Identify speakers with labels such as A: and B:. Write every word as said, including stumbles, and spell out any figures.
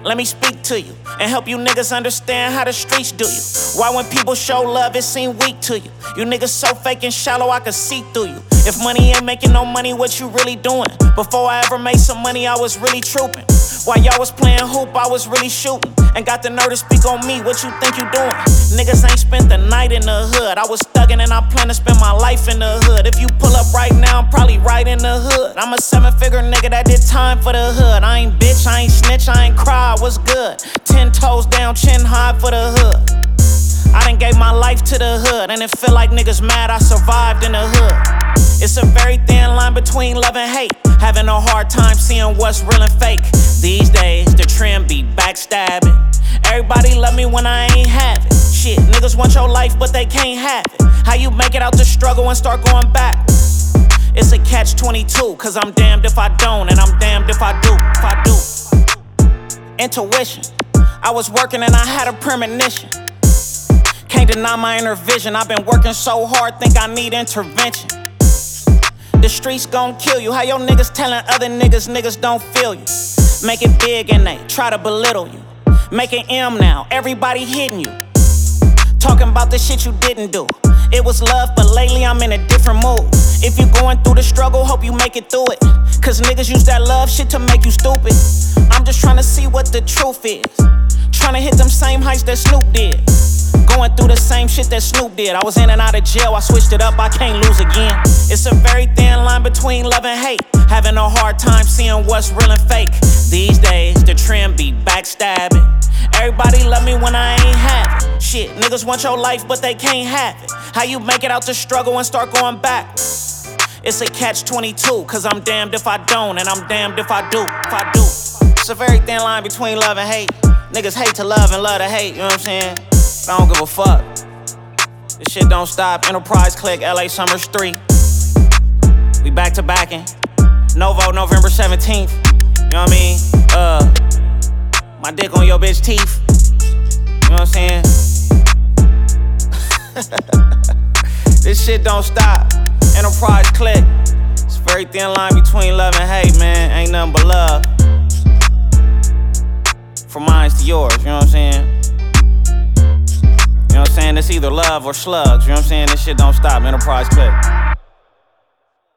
A: Let me speak to you and help you niggas understand how the streets do you. Why when people show love, it seem weak to you. You niggas so fake and shallow, I can see through you. If money ain't making no money, what you really doing? Before I ever made some money, I was really trooping. While y'all was playing hoop, I was really shooting. And got the nerve to speak on me, what you think you doing? Niggas ain't spent the night in the hood. I was thuggin' and I plan to spend my life in the hood. If you pull up right now, I'm probably right in the hood. I'm a seven-figure nigga that did time for the hood. I ain't bitch, I ain't snitch, I ain't cry, what's good? Ten toes down, chin high for the hood. I done gave my life to the hood, and it feel like niggas mad I survived in the hood. It's a very thin line between love and hate. Having a hard time seeing what's real and fake. These days, the trend be backstabbing. Everybody love me when I ain't have it. Shit, niggas want your life, but they can't have it. How you make it out the struggle and start going back? It's a catch twenty-two, cause I'm damned if I don't, and I'm damned if I do, if I do. Intuition, I was working and I had a premonition. Can't deny my inner vision, I've been working so hard, think I need intervention. The streets gon' kill you, how your niggas telling other niggas niggas don't feel you. Make it big and they try to belittle you. Make it M now, everybody hitting you. Talking about the shit you didn't do. It was love, but lately I'm in a different mood. If you going through the struggle, hope you make it through it. Cause niggas use that love shit to make you stupid. I'm just trying to see what the truth is. Trying to hit them same heights that Snoop did. Going through the same shit that Snoop did. I was in and out of jail, I switched it up, I can't lose again. It's a very thin line between love and hate. Having a hard time seeing what's real and fake. These days, the trend be backstabbing. Everybody love me when I ain't have it. Shit, niggas want your life, but they can't have it. How you make it out the struggle and start going back? It's a catch twenty-two, cause I'm damned if I don't, and I'm damned if I do, if I do. It's a very thin line between love and hate. Niggas hate to love and love to hate, you know what I'm saying? But I don't give a fuck. This shit don't stop. Enterprise Click, L A Summers three. We back to backing. Novo, November seventeenth. You know what I mean? Uh, my dick on your bitch teeth. You know what I'm saying? This shit don't stop. Enterprise Click. It's a very thin line between love and hate, man. Ain't nothing but love. From mine to yours, you know what I'm saying? You know what I'm saying? It's either love or slugs, you know what I'm saying? This shit don't stop. Enterprise Click.